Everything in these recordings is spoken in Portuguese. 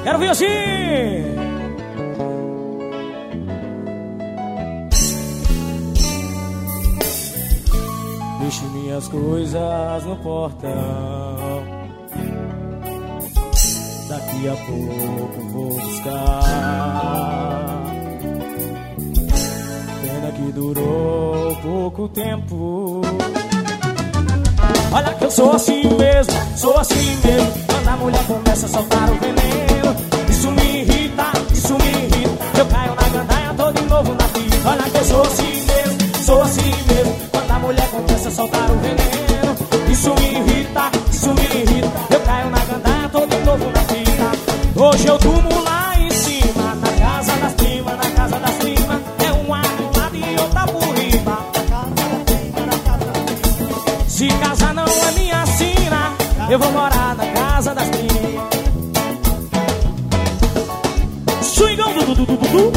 Quero ver assim. Deixe minhas coisas no portão. Daqui a pouco vou buscar. Pena que durou pouco tempo. Olha que eu sou assim mesmo, sou assim mesmo. Quando a mulher começa a soltar o veneno, isso me irrita, isso me irrita. Eu caio na gandaia, tô de novo na fita. Olha que eu sou assim mesmo, sou assim mesmo. Quando a mulher começa a soltar o veneno, isso me irrita, isso me irrita. Eu caio na gandaia, tô de novo na fita. Hoje eu durmo lá em cima, na casa das primas, na casa das primas. É uma do lado e outra por riba. Se casa não é minha sina, eu vou morar na casa das primas. Swingão du du du du du.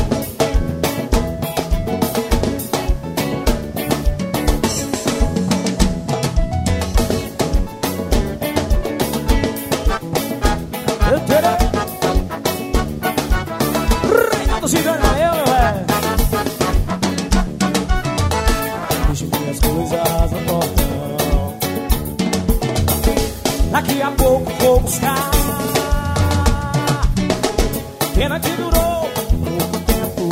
Reinaldo Cigano, eu, velho. Deixe minhas coisas no portão. Daqui a pouco vou buscar. Pena que durou pouco tempo.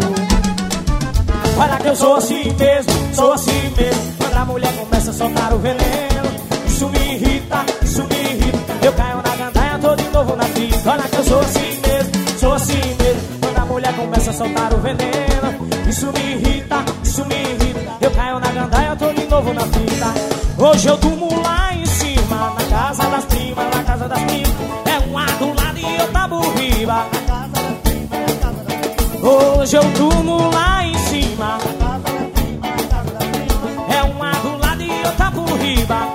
Olha que eu sou assim mesmo, sou assim mesmo. Quando a mulher começa a soltar o veneno, isso me irrita, isso me irrita. Eu caio na gandaia, tô de novo na fita. Olha que eu sou assim mesmo, sou assim mesmo. Quando a mulher começa a soltar o veneno, isso me irrita, isso me irrita. Eu caio na gandaia, tô de novo na fita. Hoje eu durmo lá em cima, na casa das primas, na casa das primas. É uma do lado e outra por riba. Hoje eu durmo lá em cima, é uma do lado e outra por riba.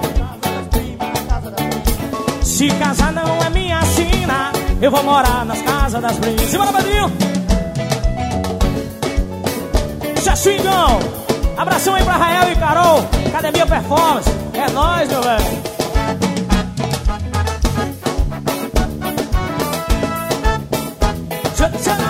Se casa não é minha sina, eu vou morar nas casas das primas. Simbora, Pedrinho! Isso é swingão! Abração aí pra Rael e Carol, Academia Performance. É nóis, meu velho! Tchau, tchau!